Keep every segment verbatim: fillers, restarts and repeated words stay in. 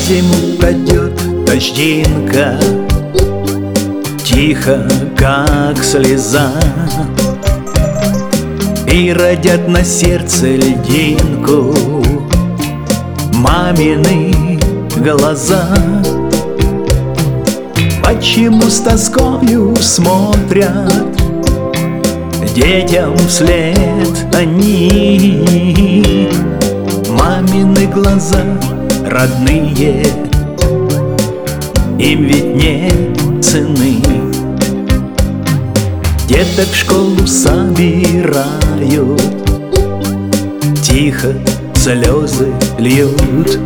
зиму падет дождинка, тихо, как слеза, и родят на сердце льдинку мамины глаза. Почему с тоскою смотрят детям вслед они? Мамины глаза родные, им ведь нет цены. Деток в школу собирают, тихо слезы льют.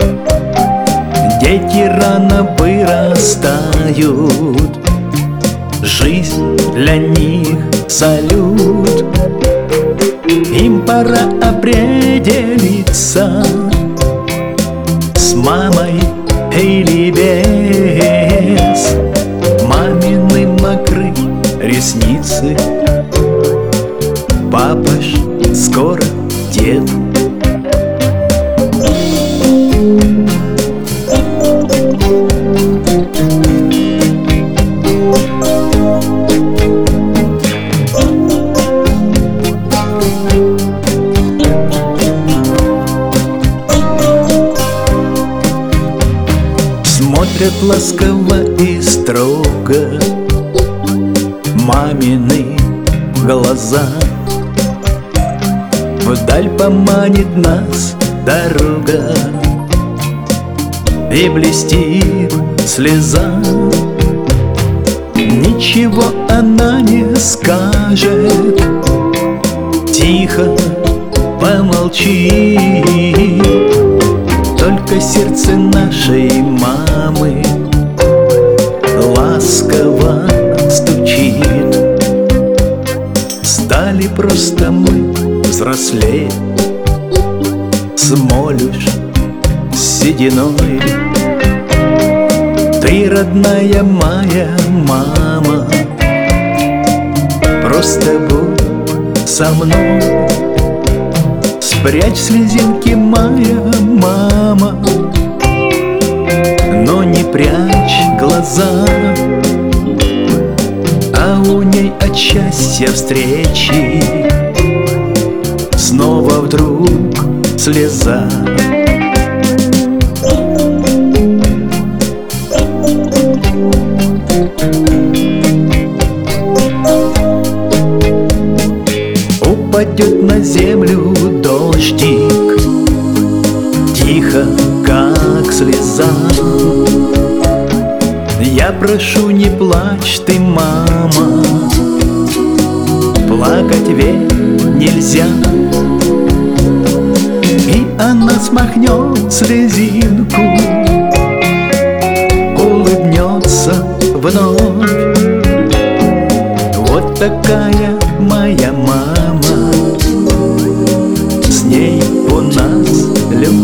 Дети рано вырастают, жизнь для них салют. Им пора определиться, с мамой или без. Мамины мокры ресницы, папа ж скоро дед. Смотрят ласково и строго мамины глаза. Вдаль поманит нас дорога, и блестит слеза. Ничего она не скажет, тихо помолчи. Только сердце нашей мамы ласково стучит. Стали просто мы взрослее, смолишь сединой. Ты, родная моя мама, просто будь со мной. Спрячь слезинки, моя мама, но не прячь глаза. А у ней от счастья встречи снова вдруг слеза. Упадет на землю дождик, тихо, как слеза. Я прошу, не плачь ты, мама, плакать ведь нельзя. И она смахнет слезинку, улыбнется вновь. Вот такая моя мама, с ней у нас любовь.